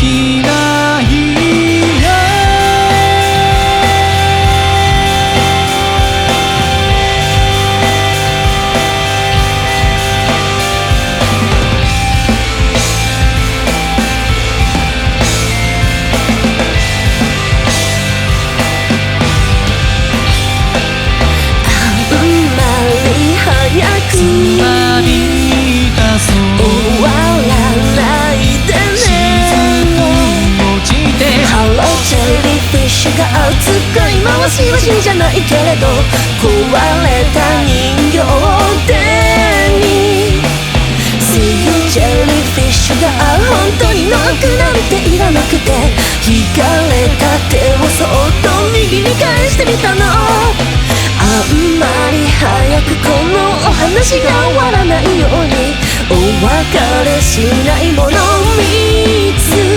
きないよ。つまりだそう終わらないでね。落ちてハローチェリーフィッシュが熱く回しは死じゃないけれど壊れた人形手に See you チェリーフィッシュが本当にノックなんていらなくて引かれた手をそっと右に返してみたの。あんまり早くこのお話が終わらないようにお別れしないものを見つ